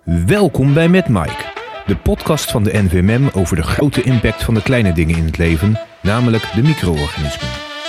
Welkom bij Met Mike, de podcast van de NVMM over de grote impact van de kleine dingen in het leven, namelijk de micro-organismen.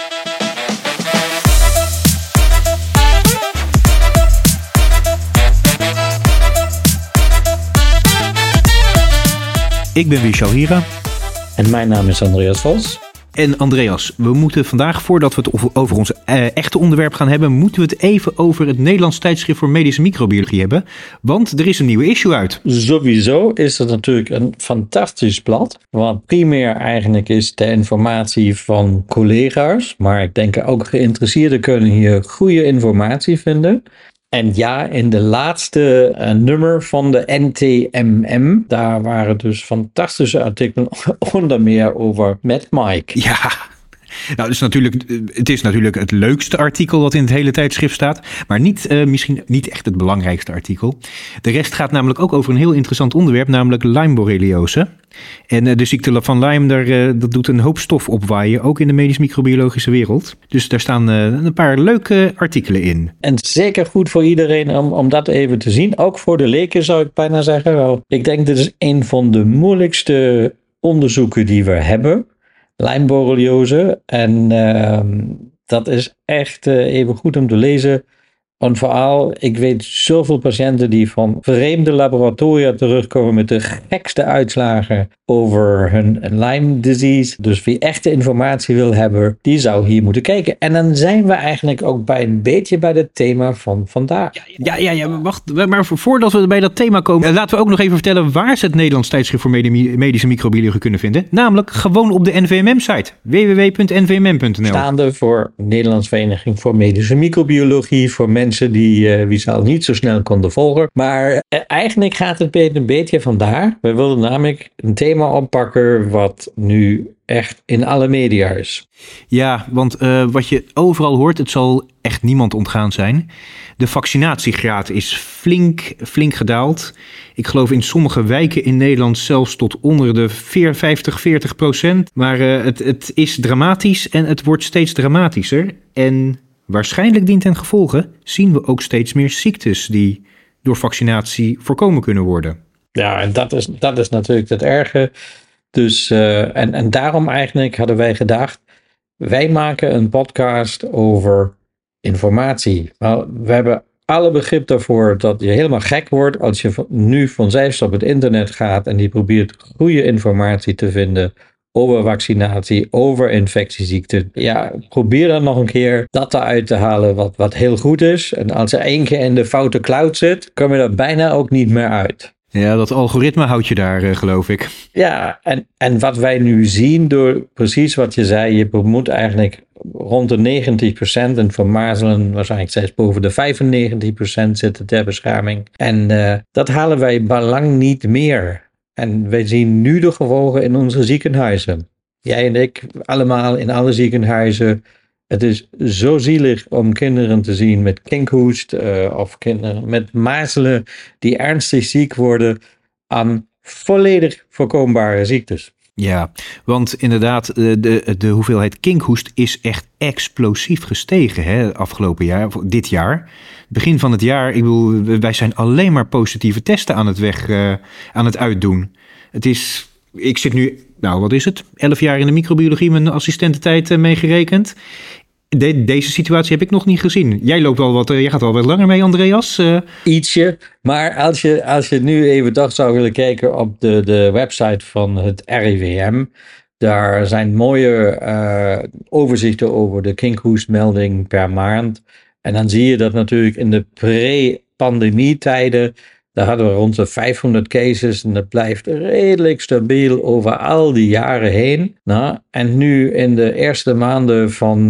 Ik ben Wichal Hira. En mijn naam is Andreas Vos. En Andreas, we moeten vandaag, voordat we het over ons echte onderwerp gaan hebben, moeten we het even over het Nederlands Tijdschrift voor Medische Microbiologie hebben. Want er is een nieuwe issue uit. Sowieso is het natuurlijk een fantastisch blad. Wat primair eigenlijk is de informatie van collega's. Maar ik denk ook geïnteresseerden kunnen hier goede informatie vinden. En ja, in de laatste nummer van de NTMM, daar waren dus fantastische artikelen, onder meer over Met Mike. Ja, nou, het is natuurlijk het leukste artikel wat in het hele tijdschrift staat, maar misschien niet echt het belangrijkste artikel. De rest gaat namelijk ook over een heel interessant onderwerp, namelijk Lyme-borreliose. En de ziekte van Lyme, dat doet een hoop stof opwaaien, ook in de medisch-microbiologische wereld. Dus daar staan een paar leuke artikelen in. En zeker goed voor iedereen om dat even te zien. Ook voor de leken zou ik bijna zeggen. Wel, ik denk dit is een van de moeilijkste onderzoeken die we hebben. Lyme-borreliose. En dat is echt even goed om te lezen. En vooral, ik weet zoveel patiënten die van vreemde laboratoria terugkomen met de gekste uitslagen over hun Lyme disease. Dus wie echte informatie wil hebben, die zou hier moeten kijken. En dan zijn we eigenlijk ook een beetje bij het thema van vandaag. Ja, wacht. Maar voordat we bij dat thema komen, laten we ook nog even vertellen waar ze het Nederlands Tijdschrift voor Medische Microbiologie kunnen vinden. Namelijk gewoon op de NVMM-site, www.nvmm.nl. Staande voor Nederlands Vereniging voor Medische Microbiologie, voor mensen die Wiesal niet zo snel konden volgen. Maar eigenlijk gaat het een beetje vandaar. We willen namelijk een thema oppakken wat nu echt in alle media is. Ja, want wat je overal hoort, het zal echt niemand ontgaan zijn. De vaccinatiegraad is flink gedaald. Ik geloof in sommige wijken in Nederland zelfs tot onder de 40%. Maar het is dramatisch en het wordt steeds dramatischer. En waarschijnlijk dient ten gevolge zien we ook steeds meer ziektes die door vaccinatie voorkomen kunnen worden. Ja, en dat is natuurlijk het erge. Dus, en daarom eigenlijk hadden wij gedacht, wij maken een podcast over informatie. Nou, we hebben alle begrip daarvoor dat je helemaal gek wordt als je nu vanzelfs op het internet gaat en die probeert goede informatie te vinden over vaccinatie, over infectieziekten. Ja, probeer dan nog een keer dat eruit te halen wat heel goed is. En als er één keer in de foute cloud zit, komen we er bijna ook niet meer uit. Ja, dat algoritme houdt je daar, geloof ik. Ja, en wat wij nu zien door precies wat je zei, je moet eigenlijk rond de 90% en voor mazelen waarschijnlijk zelfs boven de 95% zitten ter bescherming. En dat halen wij lang niet meer. En wij zien nu de gevolgen in onze ziekenhuizen. Jij en ik, allemaal in alle ziekenhuizen. Het is zo zielig om kinderen te zien met kinkhoest of kinderen met mazelen die ernstig ziek worden aan volledig voorkombare ziektes. Ja, want inderdaad, de hoeveelheid kinkhoest is echt explosief gestegen afgelopen jaar, dit jaar. Begin van het jaar, ik bedoel, wij zijn alleen maar positieve testen aan het uitdoen. Ik zit nu, 11 jaar in de microbiologie, mijn assistententijd meegerekend. Deze situatie heb ik nog niet gezien. Jij gaat al wat langer mee, Andreas. Ietsje, maar als je nu even toch zou willen kijken op de website van het RIVM, daar zijn mooie overzichten over de kinkhoestmelding per maand. En dan zie je dat natuurlijk in de pre-pandemietijden, daar hadden we rond de 500 cases en dat blijft redelijk stabiel over al die jaren heen. Nou, en nu in de eerste maanden van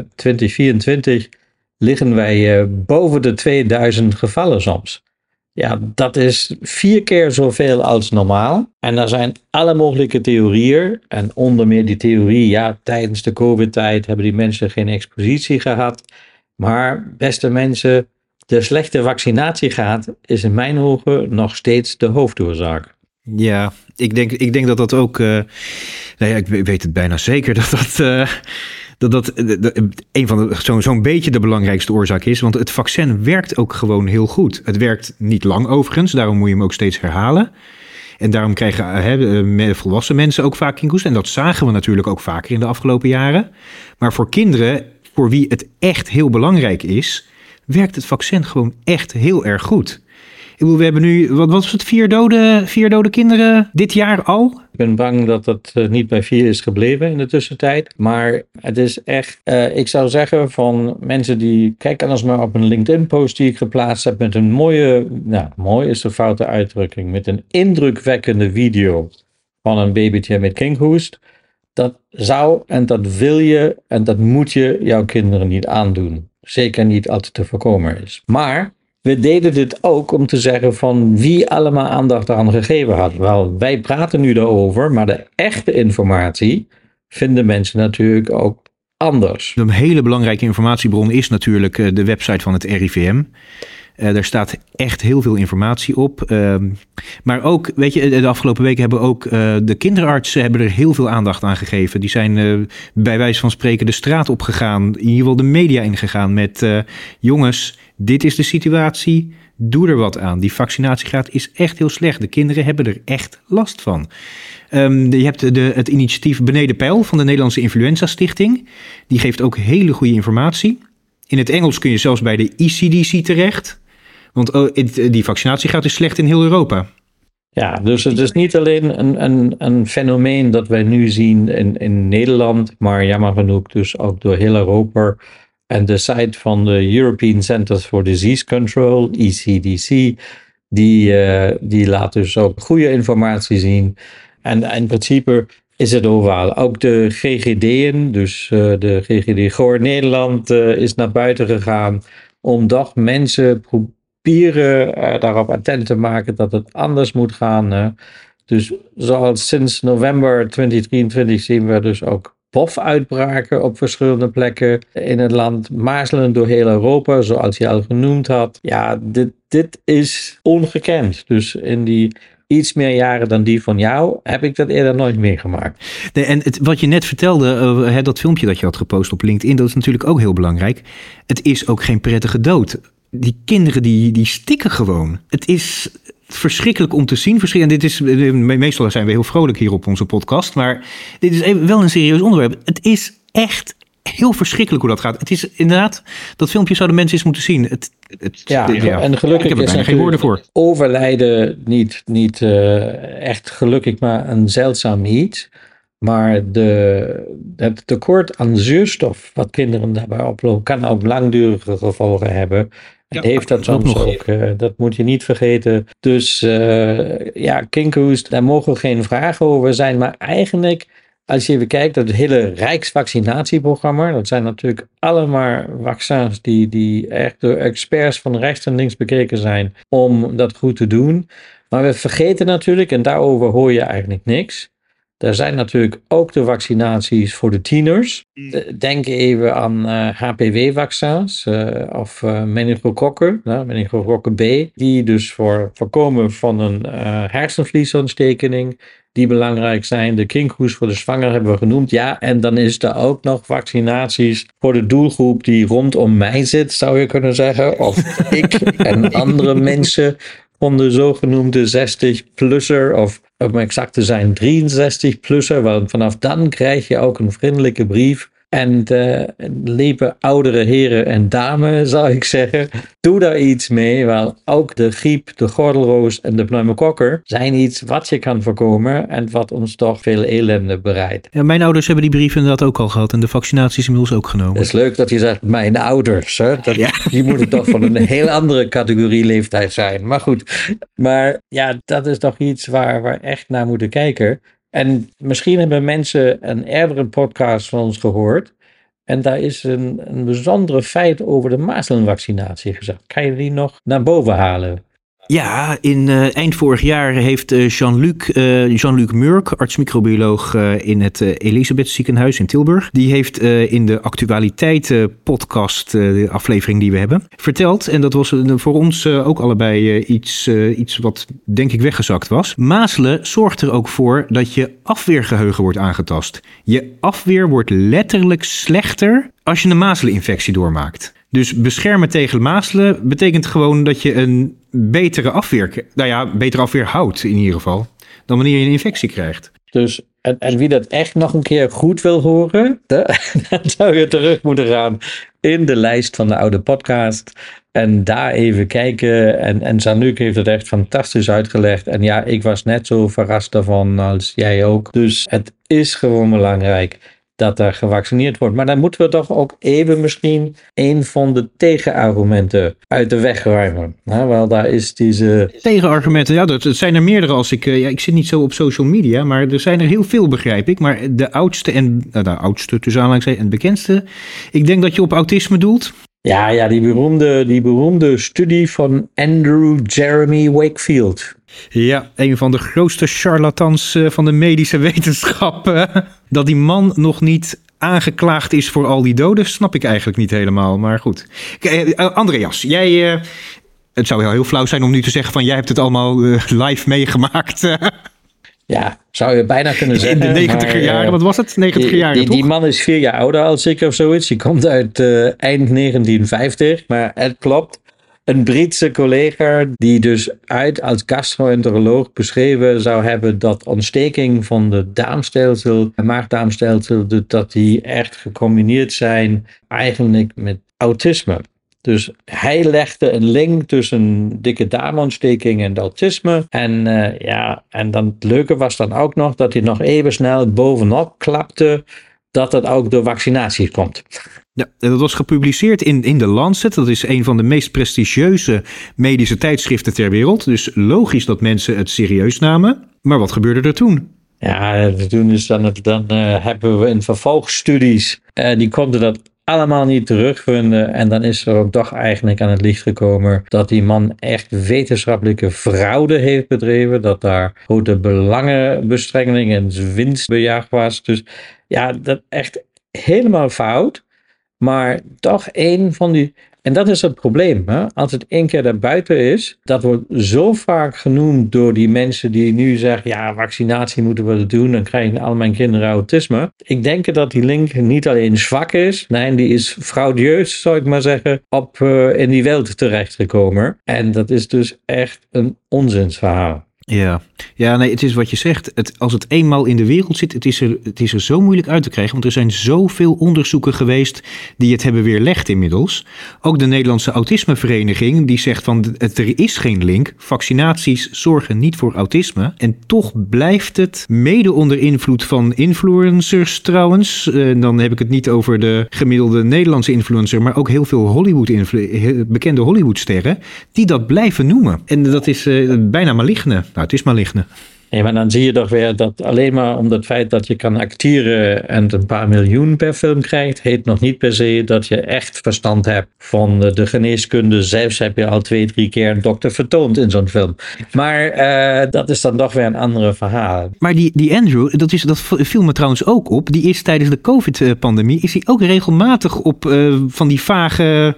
2024 liggen wij boven de 2000 gevallen soms. Ja, dat is 4 keer zoveel als normaal. En er zijn alle mogelijke theorieën. En onder meer die theorie, tijdens de COVID-tijd hebben die mensen geen expositie gehad. Maar beste mensen, de slechte vaccinatiegraad is in mijn ogen nog steeds de hoofdoorzaak. Ja, ik denk dat ook... ik weet het bijna zeker een van zo'n beetje de belangrijkste oorzaak is. Want het vaccin werkt ook gewoon heel goed. Het werkt niet lang overigens, daarom moet je hem ook steeds herhalen. En daarom krijgen volwassen mensen ook vaak kinkhoest. En dat zagen we natuurlijk ook vaker in de afgelopen jaren. Maar voor kinderen, voor wie het echt heel belangrijk is, werkt het vaccin gewoon echt heel erg goed. We hebben nu, wat was het, 4 dode kinderen dit jaar al? Ik ben bang dat het niet bij 4 is gebleven in de tussentijd. Maar het is echt, ik zou zeggen van mensen die, kijk anders maar op een LinkedIn-post die ik geplaatst heb met een mooie, mooi is de foute uitdrukking, met een indrukwekkende video van een babytje met kinkhoest. Dat zou en dat wil je en dat moet je jouw kinderen niet aandoen. Zeker niet als het te voorkomen is. Maar we deden dit ook om te zeggen van wie allemaal aandacht eraan gegeven had. Wel, wij praten nu daarover, maar de echte informatie vinden mensen natuurlijk ook anders. Een hele belangrijke informatiebron is natuurlijk de website van het RIVM. Daar staat echt heel veel informatie op. Maar ook, weet je, de afgelopen weken hebben ook de kinderartsen hebben er heel veel aandacht aan gegeven. Die zijn bij wijze van spreken de straat opgegaan, in ieder geval de media ingegaan met jongens, dit is de situatie, doe er wat aan. Die vaccinatiegraad is echt heel slecht. De kinderen hebben er echt last van. Je hebt het initiatief Beneden Peil van de Nederlandse Influenza Stichting. Die geeft ook hele goede informatie. In het Engels kun je zelfs bij de ECDC terecht. Want die vaccinatiegraad is slecht in heel Europa. Ja, dus het is niet alleen een fenomeen dat wij nu zien in Nederland, maar jammer genoeg dus ook door heel Europa. En de site van de European Centers for Disease Control, ECDC, die laat dus ook goede informatie zien. En in principe is het overal. Ook de GGD'en, dus de GGD Goor Nederland is naar buiten gegaan om toch mensen proberen daarop attent te maken dat het anders moet gaan. Dus zoals sinds november 2023 zien we dus ook POF-uitbraken op verschillende plekken in het land. Mazelen door heel Europa, zoals je al genoemd had. Ja, dit is ongekend. Dus in die iets meer jaren dan die van jou heb ik dat eerder nooit meegemaakt. Nee, en wat je net vertelde, dat filmpje dat je had gepost op LinkedIn, dat is natuurlijk ook heel belangrijk. Het is ook geen prettige dood. Die kinderen die stikken gewoon. Het is verschrikkelijk om te zien. En dit is, meestal zijn we heel vrolijk hier op onze podcast, maar dit is wel een serieus onderwerp. Het is echt heel verschrikkelijk hoe dat gaat. Het is inderdaad, dat filmpje zouden mensen eens moeten zien. En gelukkig is er geen woorden voor. Overlijden niet echt gelukkig, maar een zeldzaam iets. Maar het tekort aan zuurstof wat kinderen daarbij oplopen, kan ook langdurige gevolgen hebben. Het heeft dat soms ook. Dat moet je niet vergeten. Dus kinkhoest, daar mogen geen vragen over zijn. Maar eigenlijk, als je even kijkt, dat het hele Rijksvaccinatieprogramma, dat zijn natuurlijk allemaal vaccins die echt door experts van rechts en links bekeken zijn om dat goed te doen. Maar we vergeten natuurlijk, en daarover hoor je eigenlijk niks. Er zijn natuurlijk ook de vaccinaties voor de tieners. Denk even aan HPV-vaccins of meningokokken, meningokokken B. Die dus voor voorkomen van een hersenvliesontsteking, die belangrijk zijn. De kinkhoest voor de zwanger hebben we genoemd. Ja, en dan is er ook nog vaccinaties voor de doelgroep die rondom mij zit, zou je kunnen zeggen. Of ik en andere mensen van de zogenoemde 60-plusser, of om exact te zijn 63-plusser, want vanaf dan krijg je ook een vriendelijke brief. En lieve oudere heren en dames, zou ik zeggen, doe daar iets mee, want ook de griep, de gordelroos en de pneumokokken zijn iets wat je kan voorkomen en wat ons toch veel ellende bereidt. Ja, mijn ouders hebben die brief inderdaad ook al gehad en de vaccinaties inmiddels ook genomen. Het is leuk dat je zegt mijn ouders, hè? Die moeten toch van een heel andere categorie leeftijd zijn. Maar goed, dat is toch iets waar we echt naar moeten kijken. En misschien hebben mensen een eerdere podcast van ons gehoord. En daar is een bijzondere feit over de mazelenvaccinatie gezegd. Kan je die nog naar boven halen? Ja, eind vorig jaar heeft Jean-Luc Murk, arts-microbioloog in het Elisabeth Ziekenhuis in Tilburg, die heeft in de actualiteiten podcast, de aflevering die we hebben, verteld, en dat was voor ons ook allebei iets wat denk ik weggezakt was. Mazelen zorgt er ook voor dat je afweergeheugen wordt aangetast. Je afweer wordt letterlijk slechter als je een mazeleninfectie doormaakt. Dus beschermen tegen mazelen betekent gewoon dat je een betere afweer houdt in ieder geval, dan wanneer je een infectie krijgt. Dus, en wie dat echt nog een keer goed wil horen, dan zou je terug moeten gaan in de lijst van de oude podcast en daar even kijken. En Jean-Luc heeft het echt fantastisch uitgelegd. En ja, ik was net zo verrast daarvan als jij ook. Dus het is gewoon belangrijk dat er gevaccineerd wordt. Maar dan moeten we toch ook even misschien een van de tegenargumenten uit de weg ruimen. Wel, daar is deze... Tegenargumenten, ja, dat zijn er meerdere. Ik zit niet zo op social media, maar er zijn er heel veel, begrijp ik. Maar de oudste tussen aanhalingstekens en bekendste, ik denk dat je op autisme doelt. Ja, die beroemde studie van Andrew Jeremy Wakefield. Ja, een van de grootste charlatans van de medische wetenschap. Dat die man nog niet aangeklaagd is voor al die doden, snap ik eigenlijk niet helemaal. Maar goed. Andreas, jij... het zou heel flauw zijn om nu te zeggen van jij hebt het allemaal live meegemaakt. Ja, zou je bijna kunnen zeggen. In de 90er jaren, wat was het? 90er jaren, toch? Die man is 4 jaar ouder als ik of zoiets. Die komt uit eind 1950, maar het klopt. Een Britse collega die dus als gastroenteroloog beschreven zou hebben dat ontsteking van de darmstelsel, maagdarmstelsel, dat die echt gecombineerd zijn eigenlijk met autisme. Dus hij legde een link tussen dikke darmontsteking en autisme. En dan het leuke was dan ook nog dat hij nog even snel bovenop klapte dat het ook door vaccinaties komt. Ja, dat was gepubliceerd in The Lancet. Dat is een van de meest prestigieuze medische tijdschriften ter wereld. Dus logisch dat mensen het serieus namen. Maar wat gebeurde er toen? Ja, toen is dan hebben we in vervolgstudies, die konden dat allemaal niet terugvinden. En dan is er ook toch eigenlijk aan het licht gekomen dat die man echt wetenschappelijke fraude heeft bedreven. Dat daar grote belangenbestrengeling en winstbejag was. Dus ja, dat echt helemaal fout. Maar toch een van die... En dat is het probleem. Hè? Als het 1 keer daarbuiten is, dat wordt zo vaak genoemd door die mensen die nu zeggen, ja, vaccinatie moeten we doen, dan krijgen al mijn kinderen autisme. Ik denk dat die link niet alleen zwak is, nee, die is fraudieus, zou ik maar zeggen, in die wereld terechtgekomen. En dat is dus echt een onzinsverhaal. Ja, nee, het is wat je zegt. Als het eenmaal in de wereld zit, het is er zo moeilijk uit te krijgen. Want er zijn zoveel onderzoeken geweest die het hebben weerlegd inmiddels. Ook de Nederlandse Autismevereniging die zegt van er is geen link. Vaccinaties zorgen niet voor autisme. En toch blijft het mede onder invloed van influencers trouwens. Dan heb ik het niet over de gemiddelde Nederlandse influencer, maar ook heel veel bekende Hollywoodsterren die dat blijven noemen. En dat is bijna maligne. Nou, het is maligne. Ja, maar dan zie je toch weer dat alleen maar om het feit dat je kan acteren en een paar miljoen per film krijgt, heet nog niet per se dat je echt verstand hebt van de geneeskunde. Zelfs heb je al 2-3 keer een dokter vertoond in zo'n film. Maar dat is dan toch weer een andere verhaal. Maar die Andrew, dat viel me trouwens ook op. Die is tijdens de COVID-pandemie, is hij ook regelmatig op van die vage,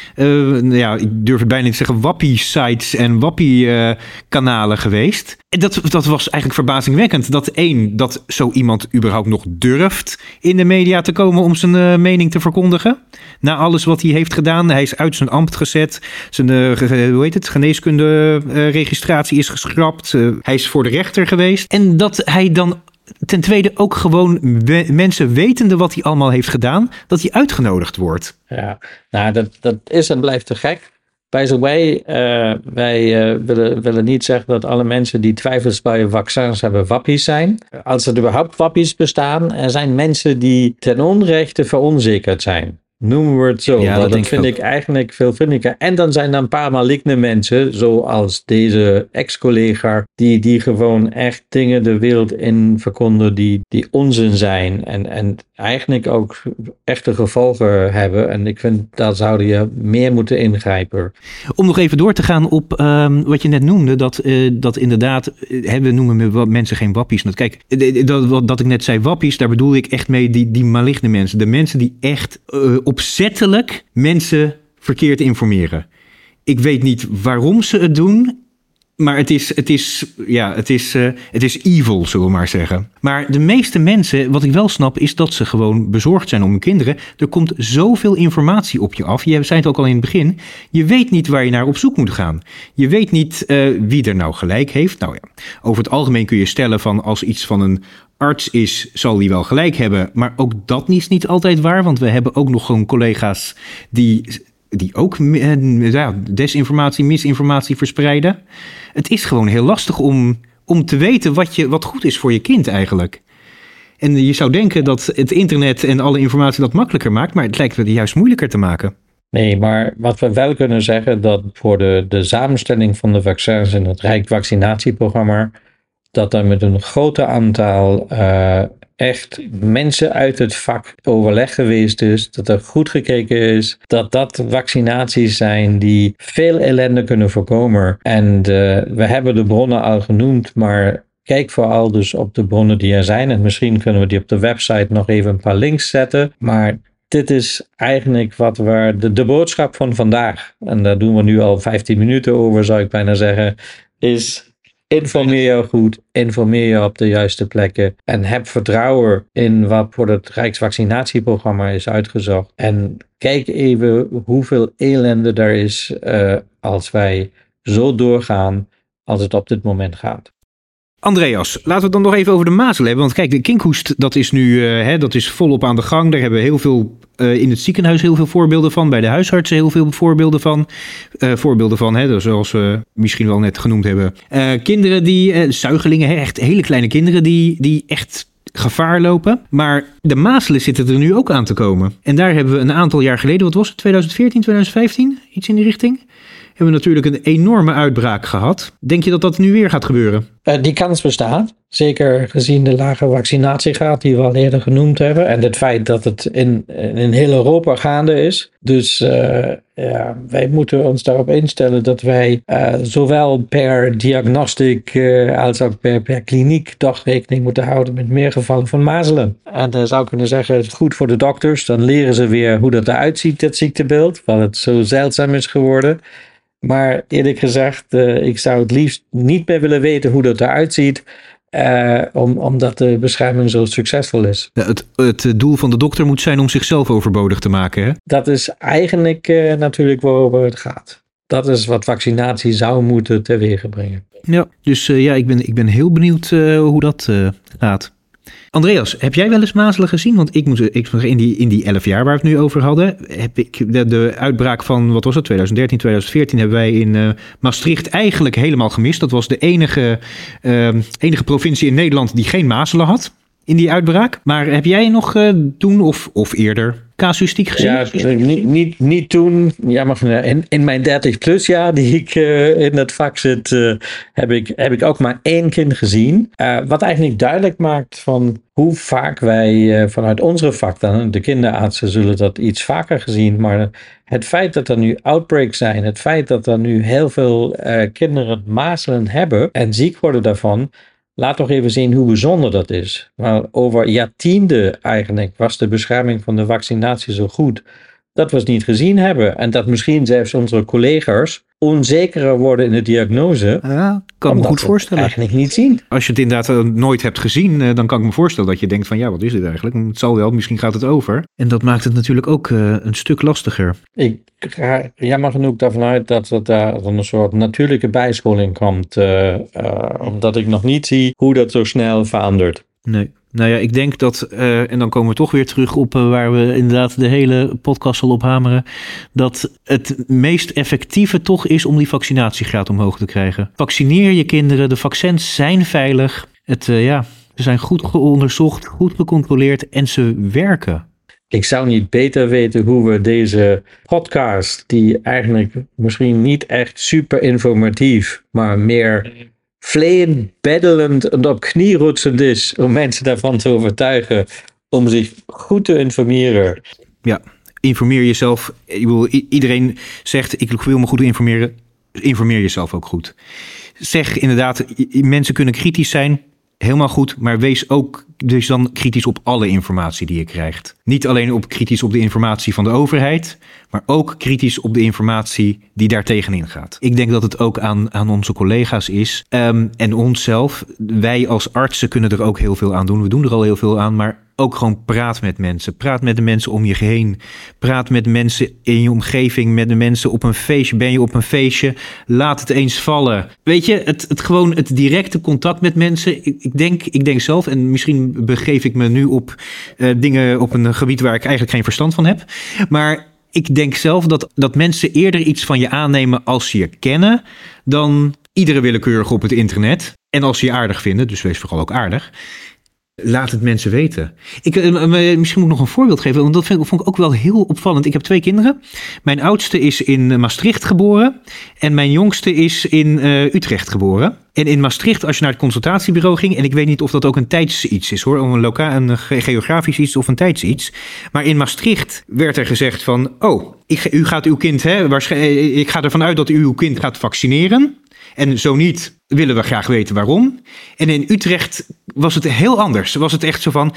ik durf het bijna niet te zeggen, wappie-sites en wappie-kanalen geweest. En dat was eigenlijk verbazingwekkend. Dat zo iemand überhaupt nog durft in de media te komen om zijn mening te verkondigen. Na alles wat hij heeft gedaan. Hij is uit zijn ambt gezet. Zijn geneeskunde registratie is geschrapt. Hij is voor de rechter geweest. En dat hij dan ten tweede ook gewoon mensen wetende wat hij allemaal heeft gedaan, dat hij uitgenodigd wordt. Ja, nou dat is en blijft te gek. By the way, wij willen niet zeggen dat alle mensen die twijfels bij vaccins hebben wappies zijn. Als er überhaupt wappies bestaan, er zijn mensen die ten onrechte veronzekerd zijn. Noemen we het zo. Ja, dat vind ik eigenlijk veel vriendelijker. En dan zijn er een paar maligne mensen, zoals deze ex-collega, die gewoon echt dingen de wereld in verkondigen die onzin zijn. En eigenlijk ook echte gevolgen hebben. En ik vind, daar zouden je meer moeten ingrijpen. Om nog even door te gaan op wat je net noemde, dat inderdaad, we noemen mensen geen wappies. Kijk, dat ik net zei wappies, daar bedoel ik echt mee die maligne mensen. De mensen die echt opzettelijk mensen verkeerd informeren. Ik weet niet waarom ze het doen, maar het is evil, zullen we maar zeggen. Maar de meeste mensen, wat ik wel snap, is dat ze gewoon bezorgd zijn om hun kinderen. Er komt zoveel informatie op je af. Je zei het ook al in het begin. Je weet niet waar je naar op zoek moet gaan. Je weet niet wie er nou gelijk heeft. Nou ja, over het algemeen kun je stellen van als iets van een arts is, zal die wel gelijk hebben. Maar ook dat is niet altijd waar, want we hebben ook nog gewoon collega's die ook desinformatie, misinformatie verspreiden. Het is gewoon heel lastig om te weten wat goed is voor je kind eigenlijk. En je zou denken dat het internet en alle informatie dat makkelijker maakt, maar het lijkt het juist moeilijker te maken. Nee, maar wat we wel kunnen zeggen, dat voor de samenstelling van de vaccins in het Rijksvaccinatieprogramma, dat er met een groot aantal echt mensen uit het vak overleg geweest is, dat er goed gekeken is, dat vaccinaties zijn die veel ellende kunnen voorkomen. En we hebben de bronnen al genoemd, maar kijk vooral dus op de bronnen die er zijn. En misschien kunnen we die op de website nog even een paar links zetten. Maar dit is eigenlijk wat de boodschap van vandaag, en daar doen we nu al 15 minuten over, zou ik bijna zeggen, is: informeer je goed, informeer je op de juiste plekken en heb vertrouwen in wat voor het Rijksvaccinatieprogramma is uitgezocht. En kijk even hoeveel ellende er is als wij zo doorgaan als het op dit moment gaat. Andreas, laten we het dan nog even over de mazelen hebben. Want kijk, de kinkhoest, dat is nu dat is volop aan de gang. Daar hebben we heel veel in het ziekenhuis heel veel voorbeelden van. Bij de huisartsen heel veel voorbeelden van. Zoals we misschien wel net genoemd hebben. Kinderen zuigelingen, echt hele kleine kinderen die echt gevaar lopen. Maar de mazelen zitten er nu ook aan te komen. En daar hebben we een aantal jaar geleden, wat was het, 2014, 2015? Iets in die richting? Hebben we natuurlijk een enorme uitbraak gehad. Denk je dat dat nu weer gaat gebeuren? Die kans bestaat. Zeker gezien de lage vaccinatiegraad die we al eerder genoemd hebben. En het feit dat het in heel Europa gaande is. Dus wij moeten ons daarop instellen dat wij zowel per diagnostic als ook per kliniek toch rekening moeten houden met meer gevallen van mazelen. En dan zou ik kunnen zeggen, het is goed voor de dokters. Dan leren ze weer hoe dat eruit ziet, dat ziektebeeld. Want het zo zeldzaam is geworden. Maar eerlijk gezegd, ik zou het liefst niet meer willen weten hoe dat eruit ziet. Omdat de bescherming zo succesvol is. Het doel van de dokter moet zijn om zichzelf overbodig te maken, hè? Dat is eigenlijk natuurlijk waarover het gaat. Dat is wat vaccinatie zou moeten teweegbrengen. Ja, dus ik ben heel benieuwd hoe dat gaat. Andreas, heb jij wel eens mazelen gezien? Want in die 11 jaar waar we het nu over hadden, heb ik de uitbraak van, wat was het, 2013, 2014 hebben wij in Maastricht eigenlijk helemaal gemist. Dat was de enige provincie in Nederland die geen mazelen had in die uitbraak. Maar heb jij nog toen of eerder casuïstiek gezien? Ja, niet toen. Ja, maar in mijn 30 plus jaar die ik in het vak zit, heb ik ook maar 1 kind gezien. Wat eigenlijk duidelijk maakt van hoe vaak wij vanuit onze vak, dan de kinderartsen zullen dat iets vaker gezien, maar het feit dat er nu outbreaks zijn, het feit dat er nu heel veel kinderen mazelen hebben en ziek worden daarvan, laat toch even zien hoe bijzonder dat is. Maar over jaartienden eigenlijk was de bescherming van de vaccinatie zo goed dat we het niet gezien hebben. En dat misschien zelfs onze collega's onzekerder worden in de diagnose. Ja, kan me goed voorstellen. Eigenlijk niet zien. Als je het inderdaad nooit hebt gezien, dan kan ik me voorstellen dat je denkt van ja, wat is dit eigenlijk? Het zal wel, misschien gaat het over. En dat maakt het natuurlijk ook een stuk lastiger. Ik ga jammer genoeg daarvan uit dat er daar een soort natuurlijke bijscholing komt. Omdat ik nog niet zie hoe dat zo snel verandert. Nee. Nou ja, ik denk dat, en dan komen we toch weer terug op waar we inderdaad de hele podcast al op hameren, dat het meest effectieve toch is om die vaccinatiegraad omhoog te krijgen. Vaccineer je kinderen, de vaccins zijn veilig, ze zijn goed onderzocht, goed gecontroleerd en ze werken. Ik zou niet beter weten hoe we deze podcast, die eigenlijk misschien niet echt super informatief, maar meer vleend, beddelend en op knieroetsend is om mensen daarvan te overtuigen om zich goed te informeren. Ja, informeer jezelf. Iedereen zegt, ik wil me goed informeren. Informeer jezelf ook goed. Zeg inderdaad, mensen kunnen kritisch zijn. Helemaal goed, maar wees ook dus dan kritisch op alle informatie die je krijgt. Niet alleen kritisch op de informatie van de overheid, maar ook kritisch op de informatie die daar tegenin gaat. Ik denk dat het ook aan onze collega's is en onszelf. Wij als artsen kunnen er ook heel veel aan doen. We doen er al heel veel aan, maar ook gewoon praat met mensen. Praat met de mensen om je heen. Praat met mensen in je omgeving, met de mensen op een feestje. Ben je op een feestje? Laat het eens vallen. Weet je, het directe contact met mensen. Ik denk zelf, en misschien begeef ik me nu op dingen op een gebied waar ik eigenlijk geen verstand van heb. Maar ik denk zelf dat mensen eerder iets van je aannemen als ze je kennen, dan iedere willekeurige op het internet. En als ze je aardig vinden, dus wees vooral ook aardig. Laat het mensen weten. Misschien moet ik nog een voorbeeld geven, want dat vond ik ook wel heel opvallend. Ik heb 2 kinderen. Mijn oudste is in Maastricht geboren en mijn jongste is in Utrecht geboren. En in Maastricht, als je naar het consultatiebureau ging, en ik weet niet of dat ook een tijdsiets is hoor, een geografisch iets of een tijdsiets. Maar in Maastricht werd er gezegd van, u gaat uw kind, ik ga ervan uit dat u uw kind gaat vaccineren. En zo niet, willen we graag weten waarom. En in Utrecht was het heel anders. Was het echt zo van,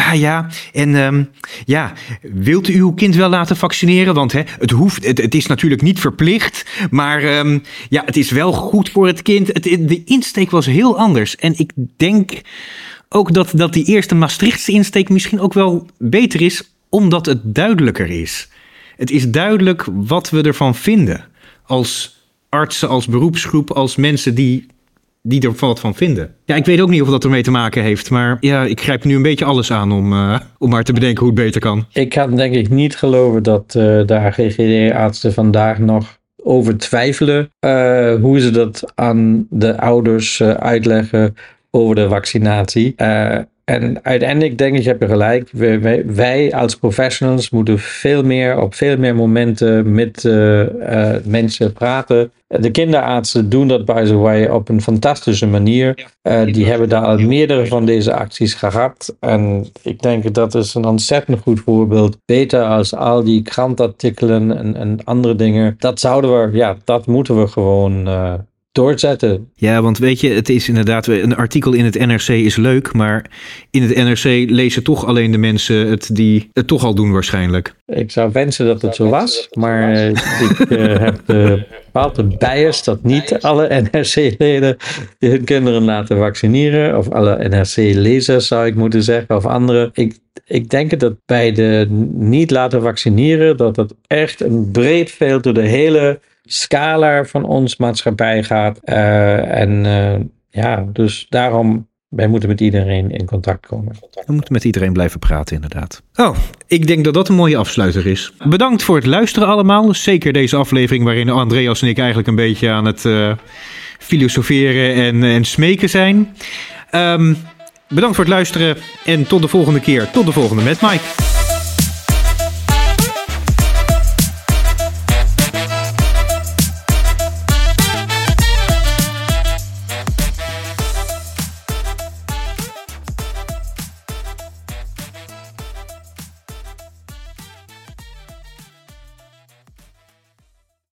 wilt u uw kind wel laten vaccineren? Want het is natuurlijk niet verplicht, maar het is wel goed voor het kind. De insteek was heel anders. En ik denk ook dat die eerste Maastrichtse insteek misschien ook wel beter is, omdat het duidelijker is. Het is duidelijk wat we ervan vinden als artsen, als beroepsgroep, als mensen die er wat van vinden. Ja, ik weet ook niet of dat ermee te maken heeft, maar ja, ik grijp nu een beetje alles aan om maar te bedenken hoe het beter kan. Ik kan denk ik niet geloven dat de GGD-artsen vandaag nog over twijfelen hoe ze dat aan de ouders uitleggen over de vaccinatie. En uiteindelijk denk ik, heb je gelijk, wij als professionals moeten op veel meer momenten met mensen praten. De kinderartsen doen dat by the way op een fantastische manier. Die hebben daar al meerdere van deze acties gehad. En ik denk dat is een ontzettend goed voorbeeld. Beter als al die krantartikelen en andere dingen. Dat moeten we gewoon doorzetten. Ja, want weet je, het is inderdaad, een artikel in het NRC is leuk, maar in het NRC lezen toch alleen de mensen die het toch al doen waarschijnlijk. Ik zou wensen dat het zo was, maar ik heb bepaald een bias dat niet alle NRC-leden hun kinderen laten vaccineren, of alle NRC-lezers zou ik moeten zeggen, of anderen. Ik denk dat bij de niet laten vaccineren, dat het echt een breed veld door de hele scala van ons maatschappij gaat. Dus daarom, wij moeten met iedereen in contact komen. We moeten met iedereen blijven praten, inderdaad. Ik denk dat dat een mooie afsluiter is. Bedankt voor het luisteren allemaal. Zeker deze aflevering waarin Andreas en ik eigenlijk een beetje aan het filosoferen en smeken zijn. Bedankt voor het luisteren en tot de volgende keer. Tot de volgende met Mike.